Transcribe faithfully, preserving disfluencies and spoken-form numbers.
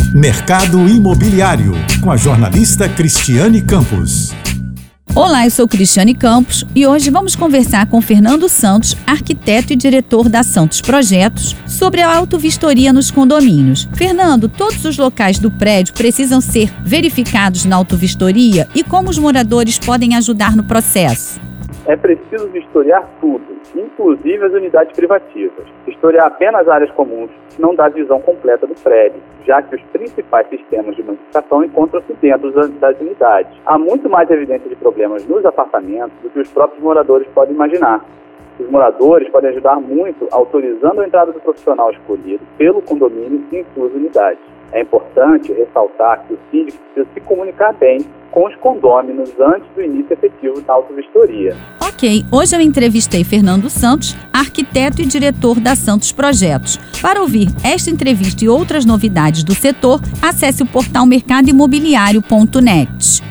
Mercado Imobiliário, com a jornalista Cristiane Campos. Olá, eu sou Cristiane Campos e hoje vamos conversar com Fernando Santos, arquiteto e diretor da Santos Projetos, sobre a autovistoria nos condomínios. Fernando, todos os locais do prédio precisam ser verificados na autovistoria e como os moradores podem ajudar no processo? É preciso vistoriar tudo, inclusive as unidades privativas. Vistoriar apenas áreas comuns não dá visão completa do prédio, já que os principais sistemas de manutenção encontram-se dentro das unidades. Há muito mais evidência de problemas nos apartamentos do que os próprios moradores podem imaginar. Os moradores podem ajudar muito autorizando a entrada do profissional escolhido pelo condomínio em suas unidades. É importante ressaltar que o síndico precisa se comunicar bem com os condôminos antes do início efetivo da autovistoria. Ok, hoje eu entrevistei Fernando Santos, arquiteto e diretor da Santos Projetos. Para ouvir esta entrevista e outras novidades do setor, acesse o portal mercado imobiliário ponto net.